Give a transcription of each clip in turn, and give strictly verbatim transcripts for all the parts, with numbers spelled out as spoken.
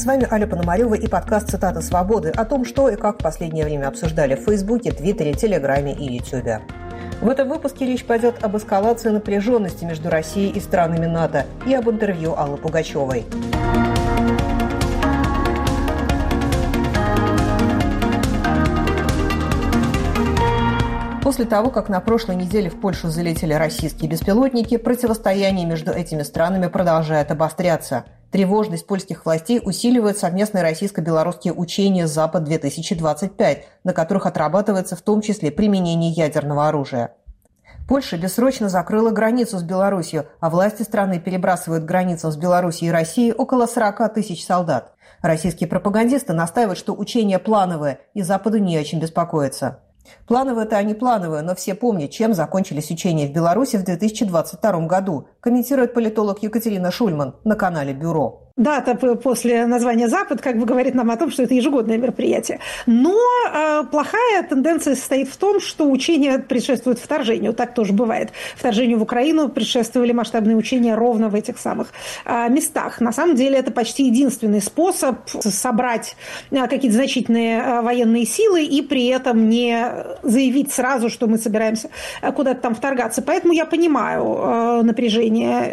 С вами Аля Пономарева и подкаст «Цитата свободы» о том, что и как в последнее время обсуждали в Фейсбуке, Твиттере, Телеграме и Ютубе. В этом выпуске речь пойдет об эскалации напряженности между Россией и странами НАТО и об интервью Аллы Пугачевой. После того, как на прошлой неделе в Польшу залетели российские беспилотники, противостояние между этими странами продолжает обостряться. Тревожность польских властей усиливает совместные российско-белорусские учения «Запад-две тысячи двадцать пять», на которых отрабатывается в том числе применение ядерного оружия. Польша бессрочно закрыла границу с Беларусью, а власти страны перебрасывают к границам с Белоруссией и Россией около сорок тысяч солдат. Российские пропагандисты настаивают, что учения плановые, и Западу не о чем беспокоиться. Плановые-то они плановые, но все помнят, чем закончились учения в Беларуси в две тысячи двадцать втором году, комментирует политолог Екатерина Шульман на канале «Бюро». Дата после названия «Запад» как бы говорит нам о том, что это ежегодное мероприятие. Но э, плохая тенденция состоит в том, что учения предшествуют вторжению. Так тоже бывает. Вторжению в Украину предшествовали масштабные учения ровно в этих самых э, местах. На самом деле это почти единственный способ собрать э, какие-то значительные э, военные силы и при этом не заявить сразу, что мы собираемся э, куда-то там вторгаться. Поэтому я понимаю э, напряжение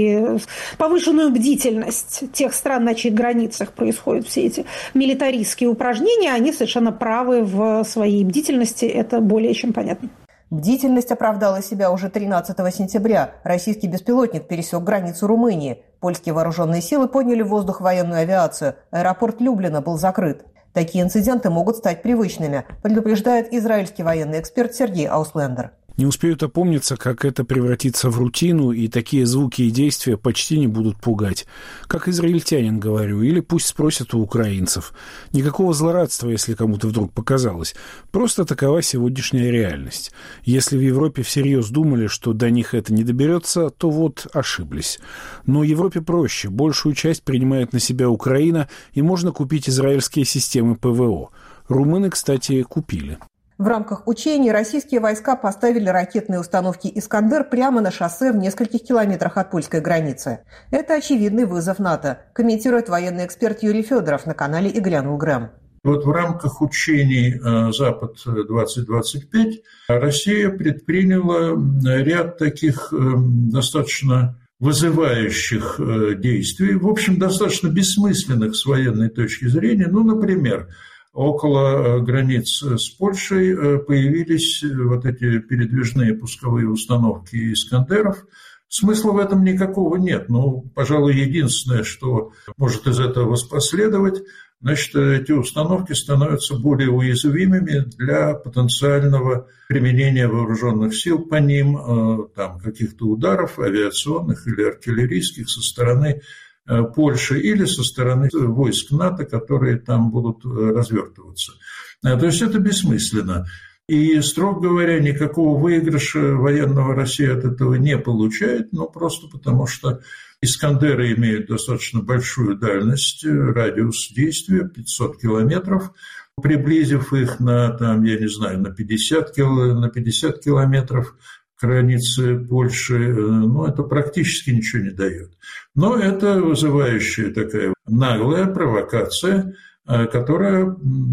и повышенную бдительность тех стран, на чьих границах происходят все эти милитаристские упражнения, они совершенно правы в своей бдительности, это более чем понятно. Бдительность оправдала себя уже тринадцатого сентября. Российский беспилотник пересек границу Румынии. Польские вооруженные силы подняли в воздух военную авиацию. Аэропорт Люблина был закрыт. Такие инциденты могут стать привычными, предупреждает израильский военный эксперт Сергей Ауслендер. Не успеют опомниться, как это превратится в рутину, и такие звуки и действия почти не будут пугать. Как израильтянин говорю, или пусть спросят у украинцев. Никакого злорадства, если кому-то вдруг показалось. Просто такова сегодняшняя реальность. Если в Европе всерьез думали, что до них это не доберется, то вот ошиблись. Но Европе проще. Большую часть принимает на себя Украина, и можно купить израильские системы ПВО. Румыны, кстати, купили. В рамках учений российские войска поставили ракетные установки «Искандер» прямо на шоссе в нескольких километрах от польской границы. Это очевидный вызов НАТО, комментирует военный эксперт Юрий Федоров на канале «И глянул Грэм». Вот в рамках учений «Запад-двадцать двадцать пять» Россия предприняла ряд таких достаточно вызывающих действий, в общем, достаточно бессмысленных с военной точки зрения. Ну, например, около границ с Польшей появились вот эти передвижные пусковые установки «Искандеров». Смысла в этом никакого нет. Ну, пожалуй, единственное, что может из этого воспоследовать, значит, эти установки становятся более уязвимыми для потенциального применения вооруженных сил по ним, там, каких-то ударов авиационных или артиллерийских со стороны Польши или со стороны войск НАТО, которые там будут развертываться. То есть это бессмысленно. И, строго говоря, никакого выигрыша военного Россия от этого не получает, ну, просто потому что «Искандеры» имеют достаточно большую дальность, радиус действия пятьсот километров. Приблизив их на, там, я не знаю, на пятьдесят километров, границы Польши, ну, это практически ничего не дает. Но это вызывающая такая наглая провокация, которая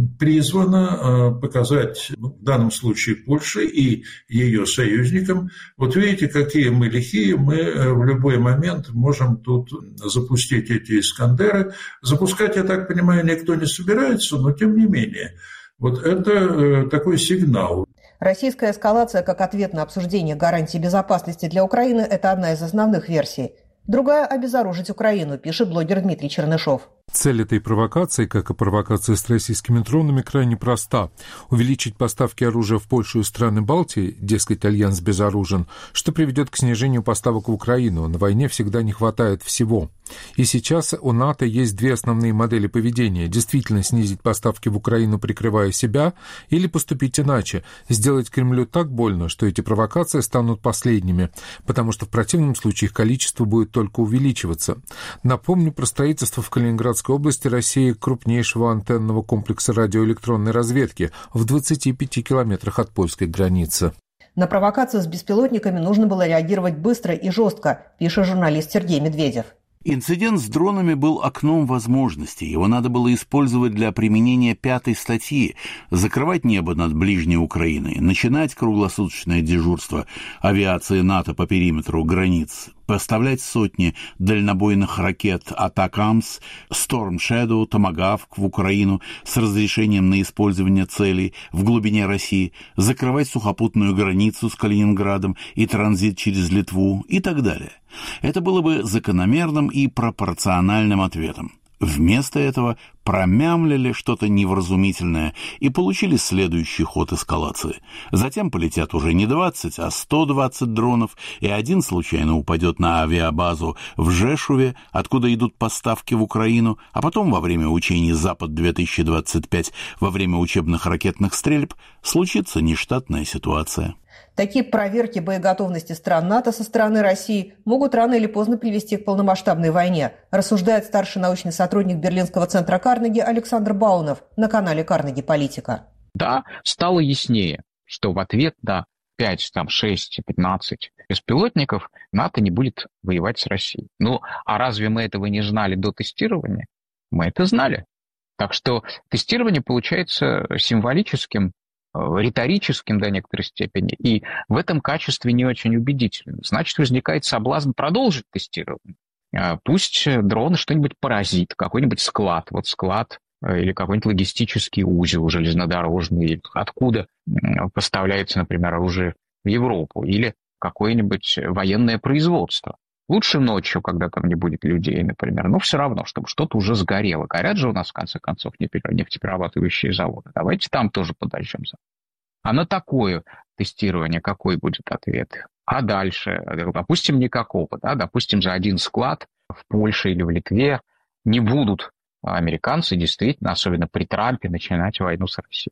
призвана показать, ну, в данном случае Польше и ее союзникам, вот видите, какие мы лихие, мы в любой момент можем тут запустить эти «Искандеры». Запускать, я так понимаю, никто не собирается, но тем не менее. Вот это такой сигнал. Российская эскалация как ответ на обсуждение гарантий безопасности для Украины – это одна из основных версий. Другая – обезоружить Украину, пишет блогер Дмитрий Чернышов. Цель этой провокации, как и провокация с российскими дронами, крайне проста. Увеличить поставки оружия в Польшу и страны Балтии, дескать, альянс безоружен, что приведет к снижению поставок в Украину. На войне всегда не хватает всего. И сейчас у НАТО есть две основные модели поведения. Действительно снизить поставки в Украину, прикрывая себя, или поступить иначе, сделать Кремлю так больно, что эти провокации станут последними, потому что в противном случае их количество будет только увеличиваться. Напомню про строительство в Калининградской области России крупнейшего антенного комплекса радиоэлектронной разведки в двадцати пяти километрах от польской границы. На провокацию с беспилотниками нужно было реагировать быстро и жестко, пишет журналист Сергей Медведев. Инцидент с дронами был окном возможностей. Его надо было использовать для применения пятой статьи, закрывать небо над ближней Украиной, начинать круглосуточное дежурство авиации НАТО по периметру границ, поставлять сотни дальнобойных ракет «Атакамс», «Storm Shadow», «Томагавк» в Украину с разрешением на использование целей в глубине России, закрывать сухопутную границу с Калининградом и транзит через Литву и так далее. Это было бы закономерным и пропорциональным ответом. Вместо этого промямлили что-то невразумительное и получили следующий ход эскалации. Затем полетят уже не двадцать, а сто двадцать дронов, и один случайно упадет на авиабазу в Жешуве, откуда идут поставки в Украину, а потом во время учений «Запад-две тысячи двадцать пять», во время учебных ракетных стрельб, случится нештатная ситуация. Такие проверки боеготовности стран НАТО со стороны России могут рано или поздно привести к полномасштабной войне, рассуждает старший научный сотрудник Берлинского центра Карнеги Александр Баунов на канале «Карнеги. Политика». Да, стало яснее, что в ответ на пять, там, шесть, пятнадцать беспилотников НАТО не будет воевать с Россией. Ну, а разве мы этого не знали до тестирования? Мы это знали. Так что тестирование получается символическим, риторическим до некоторой степени, и в этом качестве не очень убедительным. Значит, возникает соблазн продолжить тестирование. Пусть дрон что-нибудь поразит, какой-нибудь склад, вот склад или какой-нибудь логистический узел железнодорожный, откуда поставляется, например, оружие в Европу, или какое-нибудь военное производство. Лучше ночью, когда там не будет людей, например, но все равно, чтобы что-то уже сгорело. Горят же у нас, в конце концов, нефтеперерабатывающие заводы. Давайте там тоже подождем. А на такое тестирование какой будет ответ? А дальше, допустим, никакого. Да? Допустим, за один склад в Польше или в Литве не будут американцы действительно, особенно при Трампе, начинать войну с Россией.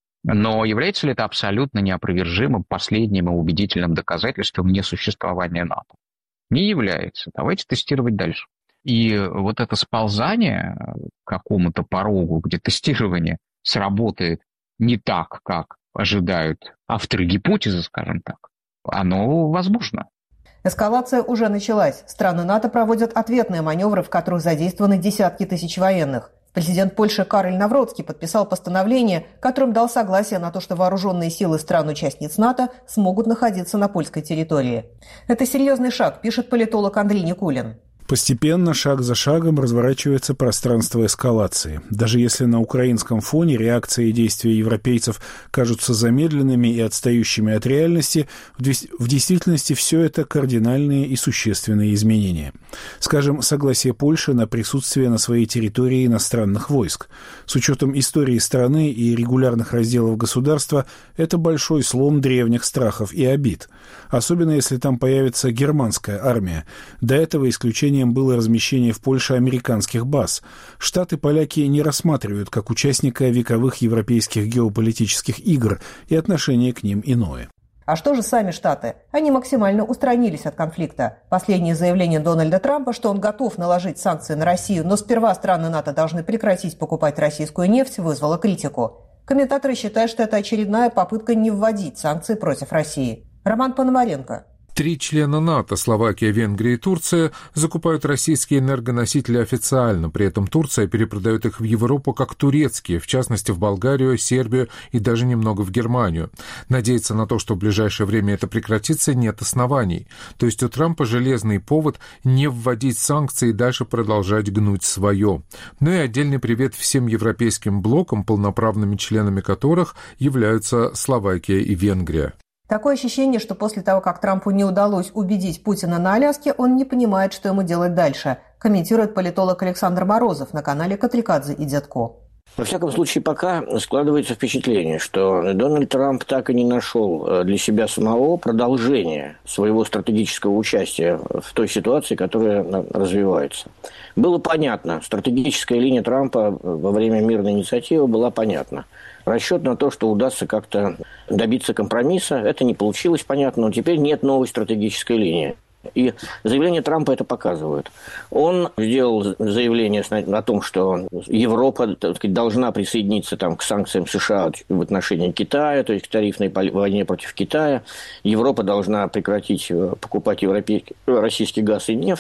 Но является ли это абсолютно неопровержимым, последним и убедительным доказательством несуществования НАТО? Не является. Давайте тестировать дальше. И вот это сползание к какому-то порогу, где тестирование сработает не так, как ожидают авторы гипотезы, скажем так, оно возможно. Эскалация уже началась. Страны НАТО проводят ответные маневры, в которых задействованы десятки тысяч военных. Президент Польши Кароль Навроцкий подписал постановление, которым дал согласие на то, что вооруженные силы стран-участниц НАТО смогут находиться на польской территории. Это серьезный шаг, пишет политолог Андрей Никулин. Постепенно, шаг за шагом, разворачивается пространство эскалации. Даже если на украинском фоне реакции и действия европейцев кажутся замедленными и отстающими от реальности, в действительности все это кардинальные и существенные изменения. Скажем, согласие Польши на присутствие на своей территории иностранных войск. С учетом истории страны и регулярных разделов государства, это большой слом древних страхов и обид. Особенно если там появится германская армия. До этого исключением было размещение в Польше американских баз. Штаты поляки не рассматривают как участника вековых европейских геополитических игр, и отношение к ним иное. А что же сами Штаты? Они максимально устранились от конфликта. Последнее заявление Дональда Трампа, что он готов наложить санкции на Россию, но сперва страны НАТО должны прекратить покупать российскую нефть, вызвало критику. Комментаторы считают, что это очередная попытка не вводить санкции против России. Роман Пономаренко. Три члена НАТО, Словакия, Венгрия и Турция, закупают российские энергоносители официально. При этом Турция перепродает их в Европу как турецкие, в частности в Болгарию, Сербию и даже немного в Германию. Надеяться на то, что в ближайшее время это прекратится, нет оснований. То есть у Трампа железный повод не вводить санкции и дальше продолжать гнуть свое. Ну и отдельный привет всем европейским блокам, полноправными членами которых являются Словакия и Венгрия. Такое ощущение, что после того, как Трампу не удалось убедить Путина на Аляске, он не понимает, что ему делать дальше, комментирует политолог Александр Морозов на канале Катрикадзе и Дядко. Во всяком случае, пока складывается впечатление, что Дональд Трамп так и не нашел для себя самого продолжения своего стратегического участия в той ситуации, которая развивается. Было понятно, стратегическая линия Трампа во время мирной инициативы была понятна. Расчет на то, что удастся как-то добиться компромисса, это не получилось, понятно, но теперь нет новой стратегической линии. И заявление Трампа это показывает. Он сделал заявление о том, что Европа, так сказать, должна присоединиться там, к санкциям США в отношении Китая, то есть к тарифной войне против Китая. Европа должна прекратить покупать европейский, российский газ и нефть.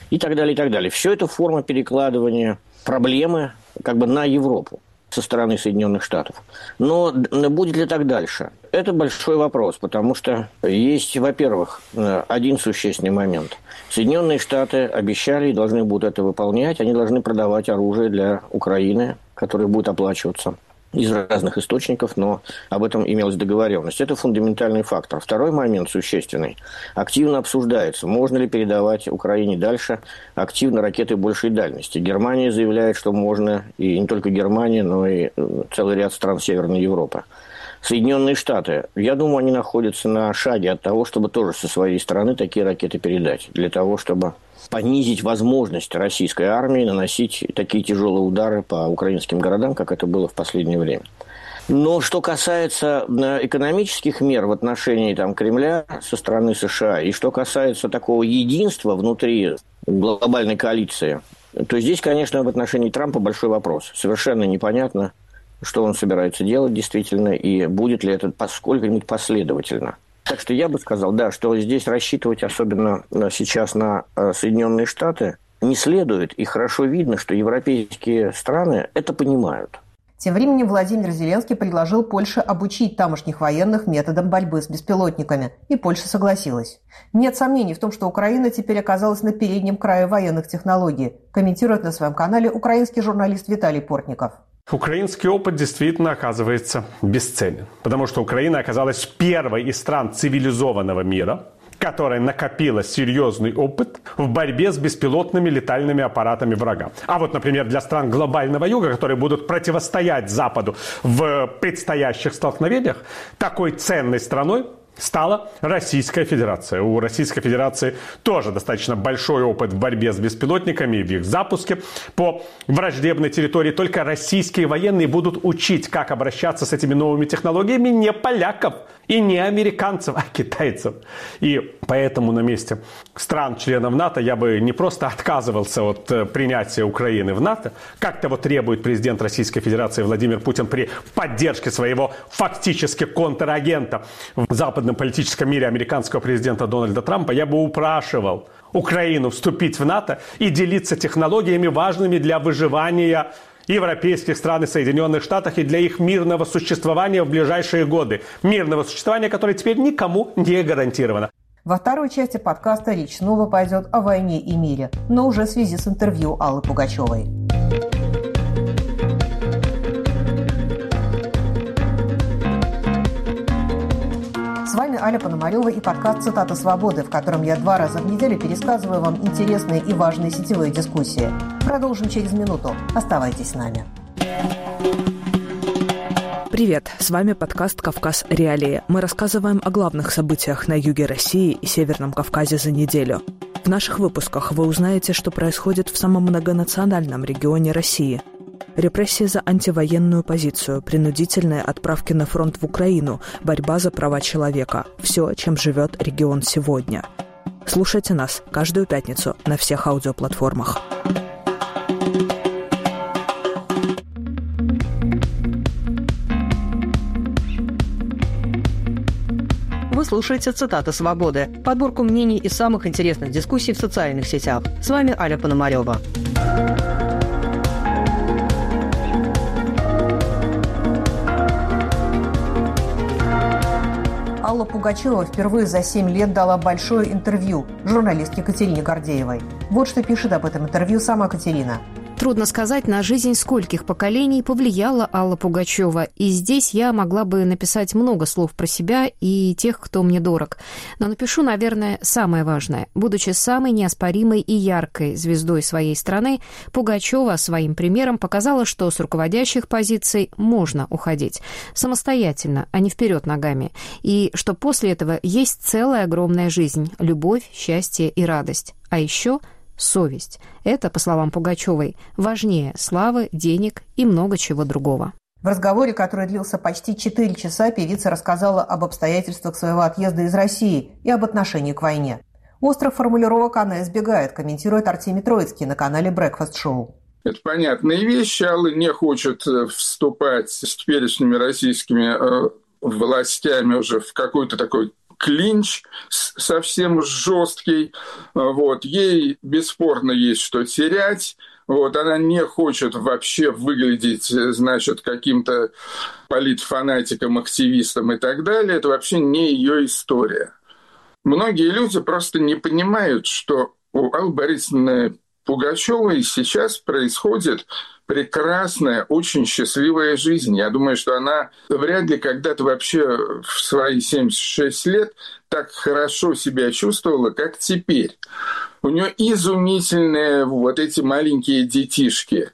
и так далее, и так далее. Все это форма перекладывания проблемы как бы на Европу со стороны Соединенных Штатов. Но будет ли так дальше? Это большой вопрос, потому что есть, во-первых, один существенный момент. Соединенные Штаты обещали и должны будут это выполнять. Они должны продавать оружие для Украины, которое будет оплачиваться из разных источников, но об этом имелась договоренность. Это фундаментальный фактор. Второй момент существенный. Активно обсуждается, можно ли передавать Украине дальше активно ракеты большей дальности. Германия заявляет, что можно, и не только Германия, но и целый ряд стран Северной Европы. Соединенные Штаты, я думаю, они находятся на шаге от того, чтобы тоже со своей стороны такие ракеты передать, для того, чтобы понизить возможность российской армии наносить такие тяжелые удары по украинским городам, как это было в последнее время. Но что касается экономических мер в отношении там, Кремля со стороны США, и что касается такого единства внутри глобальной коалиции, то здесь, конечно, в отношении Трампа большой вопрос. Совершенно непонятно, что он собирается делать действительно, и будет ли это сколько-нибудь последовательно. Так что я бы сказал, да, что здесь рассчитывать, особенно сейчас на Соединенные Штаты, не следует. И хорошо видно, что европейские страны это понимают. Тем временем Владимир Зеленский предложил Польше обучить тамошних военных методам борьбы с беспилотниками, и Польша согласилась. Нет сомнений в том, что Украина теперь оказалась на переднем крае военных технологий, комментирует на своем канале украинский журналист Виталий Портников. Украинский опыт действительно оказывается бесценен, потому что Украина оказалась первой из стран цивилизованного мира, которая накопила серьезный опыт в борьбе с беспилотными летальными аппаратами врага. А вот, например, для стран глобального юга, которые будут противостоять Западу в предстоящих столкновениях, такой ценной страной стала Российская Федерация. У Российской Федерации тоже достаточно большой опыт в борьбе с беспилотниками и в их запуске по враждебной территории. Только российские военные будут учить, как обращаться с этими новыми технологиями не поляков и не американцев, а китайцев. И поэтому на месте стран-членов НАТО я бы не просто отказывался от принятия Украины в НАТО, как того требует президент Российской Федерации Владимир Путин при поддержке своего фактически контрагента в западном политическом мире американского президента Дональда Трампа, я бы упрашивал Украину вступить в НАТО и делиться технологиями, важными для выживания европейских стран и Соединенных Штатов и для их мирного существования в ближайшие годы. Мирного существования, которое теперь никому не гарантировано. Во второй части подкаста речь снова пойдет о войне и мире, но уже в связи с интервью Аллы Пугачевой. С вами Аля Пономарева и подкаст «Цитата свободы», в котором я два раза в неделю пересказываю вам интересные и важные сетевые дискуссии. Продолжим через минуту. Оставайтесь с нами. Привет, с вами подкаст «Кавказ. Реалии». Мы рассказываем о главных событиях на юге России и Северном Кавказе за неделю. В наших выпусках вы узнаете, что происходит в самом многонациональном регионе России. Репрессии за антивоенную позицию, принудительные отправки на фронт в Украину, борьба за права человека – все, чем живет регион сегодня. Слушайте нас каждую пятницу на всех аудиоплатформах. Вы слушаете «Цитаты свободы» – подборку мнений и самых интересных дискуссий в социальных сетях. С вами Аля Пономарева. Алла Пугачева впервые за семь лет дала большое интервью журналистке Катерине Гордеевой. Вот что пишет об этом интервью сама Катерина. Трудно сказать, на жизнь скольких поколений повлияла Алла Пугачева. И здесь я могла бы написать много слов про себя и тех, кто мне дорог. Но напишу, наверное, самое важное. Будучи самой неоспоримой и яркой звездой своей страны, Пугачева своим примером показала, что с руководящих позиций можно уходить. Самостоятельно, а не вперед ногами. И что после этого есть целая огромная жизнь, любовь, счастье и радость. А еще совесть. Это, по словам Пугачевой, важнее славы, денег и много чего другого. В разговоре, который длился почти четыре часа, певица рассказала об обстоятельствах своего отъезда из России и об отношении к войне. Острых формулировок она избегает, комментирует Артемий Троицкий на канале Breakfast Show. Это понятные вещи. Алла не хочет вступать с теперешними российскими э, властями уже в какой-то такой клинч совсем жесткий. Вот. Ей бесспорно есть что терять. Вот, она не хочет вообще выглядеть, значит, каким-то политфанатиком, активистом и так далее. Это вообще не ее история. Многие люди просто не понимают, что у Аллы Борисовны Пугачевой сейчас происходит прекрасная, очень счастливая жизнь. Я думаю, что она вряд ли когда-то вообще в свои семьдесят шесть лет так хорошо себя чувствовала, как теперь. У нее изумительные вот эти маленькие детишки.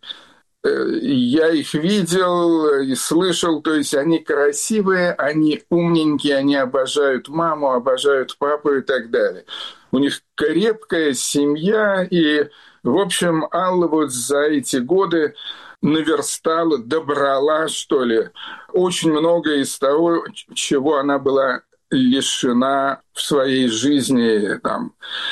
Я их видел и слышал, то есть они красивые, они умненькие, они обожают маму, обожают папу и так далее. У них крепкая семья, и, в общем, Алла вот за эти годы наверстала, добрала, что ли, очень многое из того, чего она была лишена в своей жизни, там,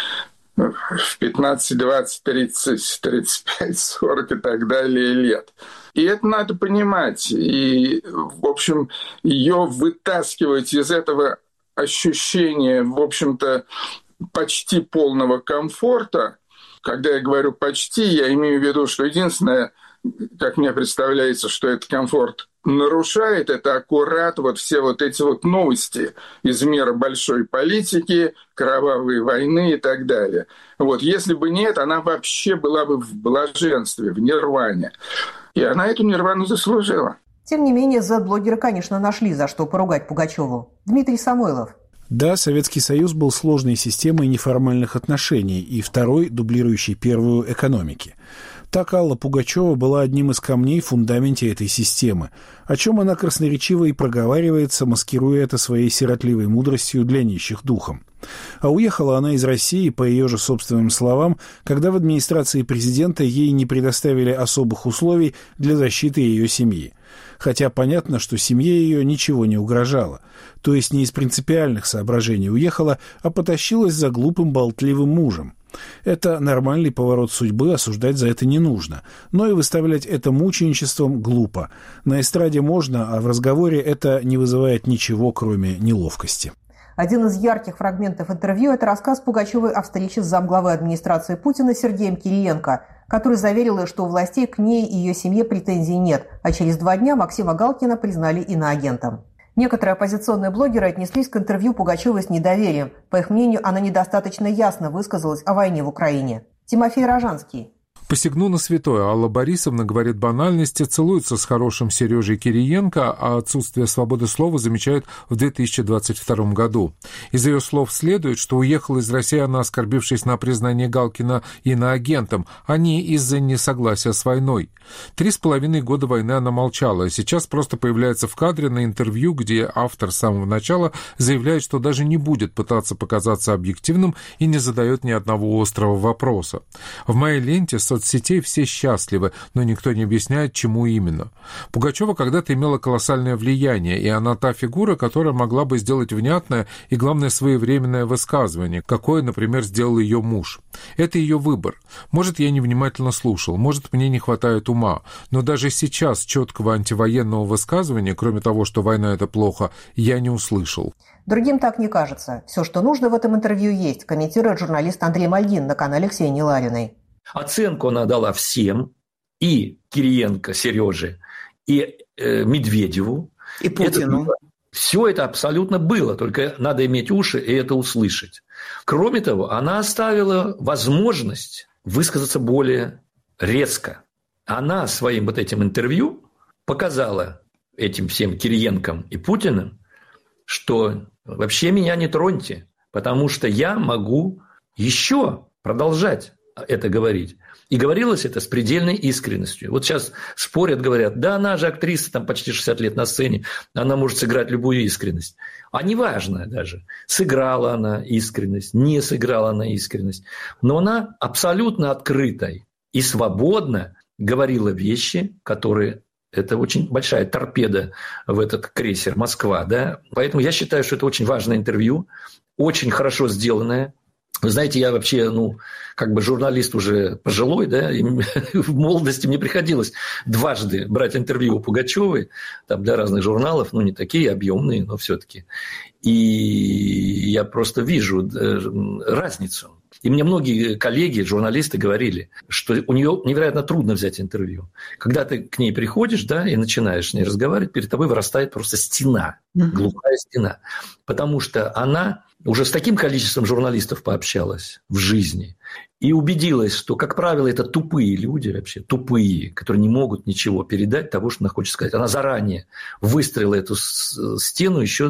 в пятнадцать, двадцать, тридцать, тридцать пять, сорок и так далее лет. И это надо понимать. И, в общем, ее вытаскивать из этого ощущения, в общем-то, почти полного комфорта. Когда я говорю «почти», я имею в виду, что единственное, как мне представляется, что этот комфорт нарушает, это аккурат вот все вот эти вот новости из мира большой политики, кровавой войны и так далее. Вот, если бы нет, она вообще была бы в блаженстве, в нирване. И она эту нирвану заслужила. Тем не менее, зет-блогеры, конечно, нашли, за что поругать Пугачеву. Дмитрий Самойлов. Да, Советский Союз был сложной системой неформальных отношений и второй, дублирующей первую, экономики. Так Алла Пугачева была одним из камней в фундаменте этой системы, о чем она красноречиво и проговаривается, маскируя это своей сиротливой мудростью для нищих духом. А уехала она из России, по ее же собственным словам, когда в администрации президента ей не предоставили особых условий для защиты ее семьи. Хотя понятно, что семье ее ничего не угрожало. То есть не из принципиальных соображений уехала, а потащилась за глупым болтливым мужем. Это нормальный поворот судьбы, осуждать за это не нужно. Но и выставлять это мученичеством глупо. На эстраде можно, а в разговоре это не вызывает ничего, кроме неловкости. Один из ярких фрагментов интервью – это рассказ Пугачевой о встрече с замглавы администрации Путина Сергеем Кириенко, который заверил ее, что у властей к ней и ее семье претензий нет, а через два дня Максима Галкина признали иноагентом. Некоторые оппозиционные блогеры отнеслись к интервью Пугачевой с недоверием. По их мнению, она недостаточно ясно высказалась о войне в Украине. Тимофей Рожанский. Посягну на святое. Алла Борисовна говорит банальности, целуется с хорошим Сережей Кириенко, а отсутствие свободы слова замечают в две тысячи двадцать втором году. Из ее слов следует, что уехала из России она, оскорбившись на признание Галкина иноагентом, а не из-за несогласия с войной. Три с половиной года войны она молчала, а сейчас просто появляется в кадре на интервью, где автор с самого начала заявляет, что даже не будет пытаться показаться объективным и не задает ни одного острого вопроса. В моей ленте соцсетей все счастливы, но никто не объясняет, чему именно. Пугачева когда-то имела колоссальное влияние, и она та фигура, которая могла бы сделать внятное и, главное, своевременное высказывание, какое, например, сделал ее муж. Это ее выбор. Может, я невнимательно слушал, может, мне не хватает ума, но даже сейчас четкого антивоенного высказывания, кроме того, что война – это плохо, я не услышал. Другим так не кажется. Все, что нужно в этом интервью, есть, комментирует журналист Андрей Мальгин на канале Ксении Лариной. Оценку она дала всем, и Кириенко, Сереже, и э, Медведеву. И Путину. Это, все это абсолютно было, только надо иметь уши и это услышать. Кроме того, она оставила возможность высказаться более резко. Она своим вот этим интервью показала этим всем Кириенкам и Путиным, что вообще меня не троньте, потому что я могу еще продолжать это говорить. И говорилось это с предельной искренностью. Вот сейчас спорят, говорят, да она же актриса, там почти шестьдесят лет на сцене, она может сыграть любую искренность. А неважно даже, сыграла она искренность, не сыграла она искренность. Но она абсолютно открытой и свободно говорила вещи, которые... Это очень большая торпеда в этот крейсер «Москва». Да? Поэтому я считаю, что это очень важное интервью, очень хорошо сделанное. Вы знаете, я вообще, ну, как бы журналист уже пожилой, да, и в молодости мне приходилось дважды брать интервью у Пугачевой, там для разных журналов, ну, не такие объемные, но все-таки. И я просто вижу разницу. И мне многие коллеги, журналисты говорили, что у нее невероятно трудно взять интервью. Когда ты к ней приходишь, да, и начинаешь с ней разговаривать, перед тобой вырастает просто стена, глухая стена. Потому что она уже с таким количеством журналистов пообщалась в жизни и убедилась, что, как правило, это тупые люди вообще, тупые, которые не могут ничего передать того, что она хочет сказать. Она заранее выстроила эту стену еще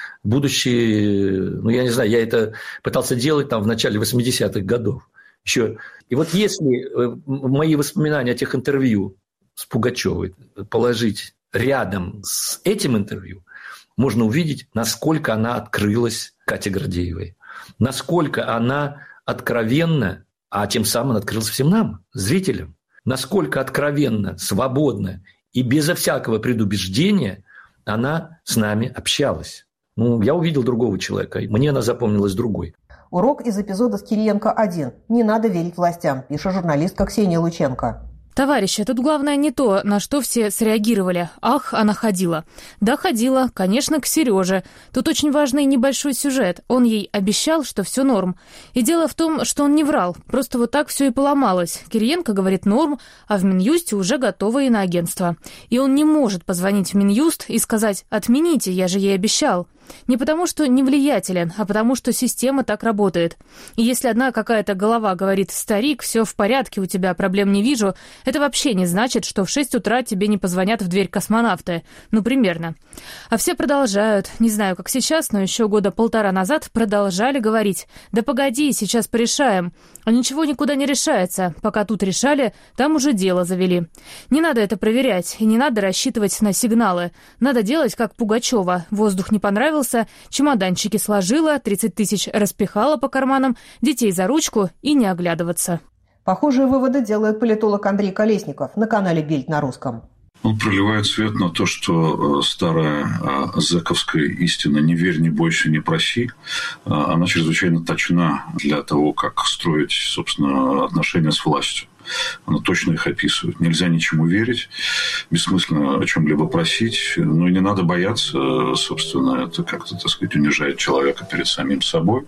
будучи, ну, я не знаю, я это пытался делать там в начале восьмидесятых годов. Еще. И вот если мои воспоминания о тех интервью с Пугачевой положить рядом с этим интервью, можно увидеть, насколько она открылась Кате Гордеевой, насколько она откровенно, а тем самым открылась всем нам, зрителям, насколько откровенно, свободно и безо всякого предубеждения она с нами общалась. Ну, я увидел другого человека, мне она запомнилась другой. Урок из эпизода с Кириенко один. Не надо верить властям, пишет журналистка Ксения Лученко. Товарищи, тут главное не то, на что все среагировали. Ах, она ходила. Да, ходила, конечно, к Сереже. Тут очень важный небольшой сюжет. Он ей обещал, что все норм. И дело в том, что он не врал. Просто вот так все и поломалось. Кириенко говорит норм, а в Минюсте уже готово иноагентство. И он не может позвонить в Минюст и сказать «отмените, я же ей обещал». Не потому, что не влиятелен, а потому, что система так работает. И если одна какая-то голова говорит «старик, все в порядке, у тебя проблем не вижу», это вообще не значит, что в шесть утра тебе не позвонят в дверь космонавты. Ну, примерно. А все продолжают, не знаю, как сейчас, но еще года полтора назад продолжали говорить «да погоди, сейчас порешаем». А ничего никуда не решается. Пока тут решали, там уже дело завели. Не надо это проверять, и не надо рассчитывать на сигналы. Надо делать, как Пугачева. Воздух не понравился, чемоданчики сложила, тридцать тысяч распихала по карманам, детей за ручку и не оглядываться. Похожие выводы делает политолог Андрей Колесников на канале «Бильд» на русском. Он проливает свет на то, что старая зэковская истина «не верь, не бойся, не проси», она чрезвычайно точна для того, как строить, собственно, отношения с властью. Она точно их описывает. Нельзя ничему верить, бессмысленно о чем-либо просить, но и не надо бояться, собственно, это как-то, так сказать, унижает человека перед самим собой.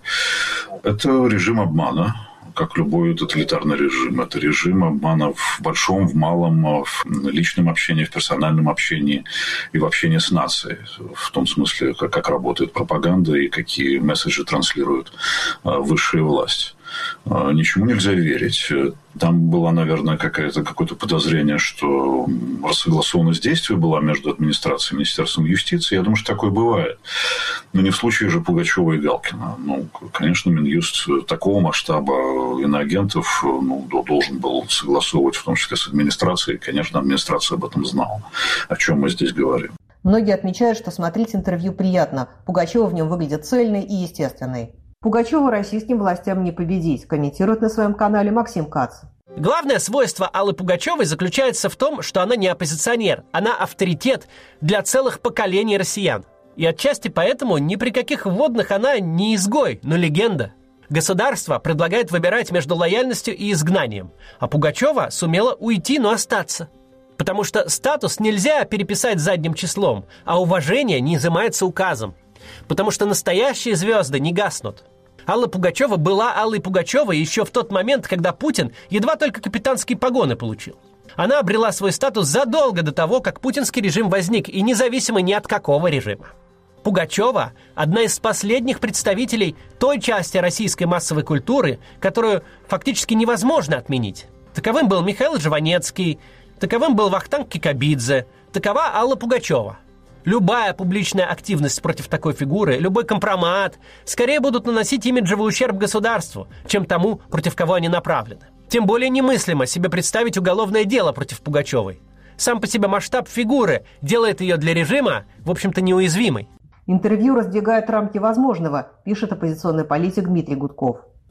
Это режим обмана. Как любой тоталитарный режим. Это режим обмана в большом, в малом, в личном общении, в персональном общении и в общении с нацией. В том смысле, как, как работает пропаганда и какие месседжи транслирует высшая власть. Ничему нельзя верить. Там было, наверное, какое-то, какое-то подозрение, что рассогласованность действий была между администрацией и Министерством юстиции. Я думаю, что такое бывает. Но не в случае же Пугачева и Галкина. Ну, конечно, Минюст такого масштаба иноагентов ну, должен был согласовывать, в том числе с администрацией. И, конечно, администрация об этом знала. О чем мы здесь говорим. Многие отмечают, что смотреть интервью приятно. Пугачева в нем выглядит цельной и естественной. Пугачева российским властям не победить, комментирует на своем канале Максим Кац. Главное свойство Аллы Пугачевой заключается в том, что она не оппозиционер, она авторитет для целых поколений россиян. И отчасти поэтому ни при каких вводных она не изгой, но легенда. Государство предлагает выбирать между лояльностью и изгнанием, а Пугачева сумела уйти, но остаться. Потому что статус нельзя переписать задним числом, а уважение не изымается указом. Потому что настоящие звезды не гаснут. Алла Пугачева была Аллой Пугачевой еще в тот момент, когда Путин едва только капитанские погоны получил. Она обрела свой статус задолго до того, как путинский режим возник, и независимо ни от какого режима. Пугачева – одна из последних представителей той части российской массовой культуры, которую фактически невозможно отменить. Таковым был Михаил Жванецкий, таковым был Вахтанг Кикабидзе, такова Алла Пугачева. Любая публичная активность против такой фигуры, любой компромат скорее будут наносить имиджевый ущерб государству, чем тому, против кого они направлены. Тем более немыслимо себе представить уголовное дело против Пугачевой. Сам по себе масштаб фигуры делает ее для режима, в общем-то, неуязвимой. Интервью раздвигает рамки возможного, пишет оппозиционный политик Дмитрий Гудков.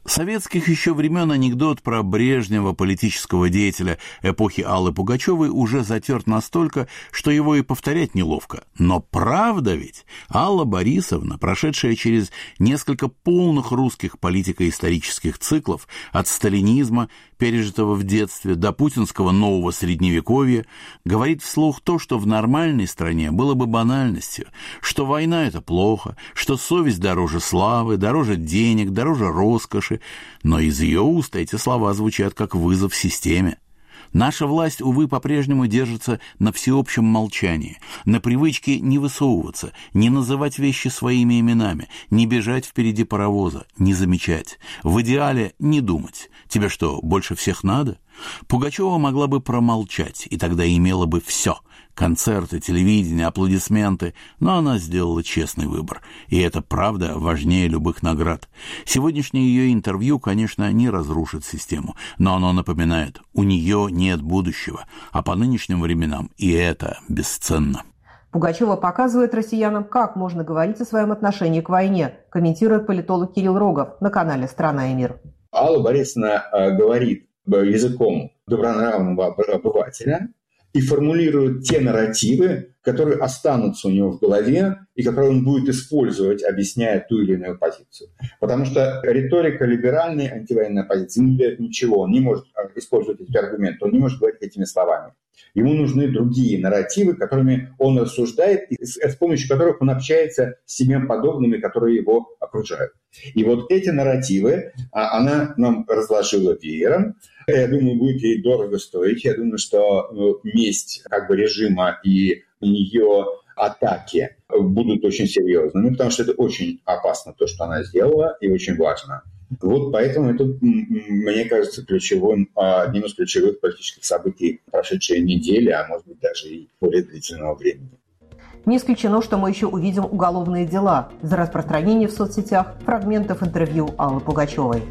Советских еще времен анекдот про Брежнева, политического деятеля эпохи Аллы Пугачевой, уже затерт настолько, что его и повторять неловко. Но правда ведь Алла Борисовна, прошедшая через несколько полных русских политико-исторических циклов, от сталинизма, пережитого в детстве, до путинского нового средневековья, говорит вслух то, что в нормальной стране было бы банальностью, что война – это плохо, что совесть дороже славы, дороже денег, дороже роскоши, но из ее уст эти слова звучат как вызов системе. Наша власть, увы, по-прежнему держится на всеобщем молчании, на привычке не высовываться, не называть вещи своими именами, не бежать впереди паровоза, не замечать. В идеале не думать. Тебе что, больше всех надо? Пугачева могла бы промолчать, и тогда имела бы все – концерты, телевидение, аплодисменты, но она сделала честный выбор. И это, правда, важнее любых наград. Сегодняшнее ее интервью, конечно, не разрушит систему, но оно напоминает, у нее нет будущего, а по нынешним временам и это бесценно. Пугачева показывает россиянам, как можно говорить о своем отношении к войне, комментирует политолог Кирилл Рогов на канале «Страна и мир». Алла Борисовна говорит языком добронравного обывателя и формулирует те нарративы, которые останутся у него в голове и которые он будет использовать, объясняя ту или иную позицию. Потому что риторика либеральной антивоенной оппозиции не дает ничего. Он не может использовать эти аргументы, он не может говорить этими словами. Ему нужны другие нарративы, которыми он рассуждает, и с помощью которых он общается с себе подобными, которые его окружают. И вот эти нарративы она нам разложила веером. Я думаю, будет ей дорого стоить. Я думаю, что месть как бы режима и ее атаки будут очень серьезными, потому что это очень опасно, то, что она сделала, и очень важно. Вот поэтому это, мне кажется, ключевым, одним из ключевых политических событий прошедшей недели, а может быть даже и более длительного времени. Не исключено, что мы еще увидим уголовные дела за распространение в соцсетях фрагментов интервью Аллы Пугачевой.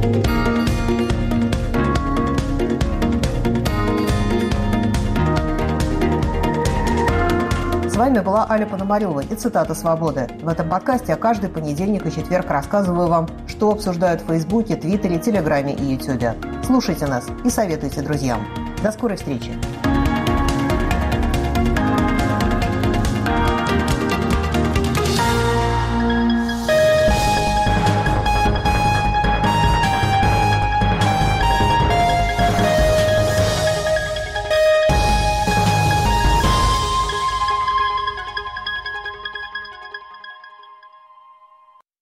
С вами была Аля Пономарева и цитата «Свободы». В этом подкасте я каждый понедельник и четверг рассказываю вам, что обсуждают в Фейсбуке, Твиттере, Телеграме и Ютубе. Слушайте нас и советуйте друзьям. До скорой встречи!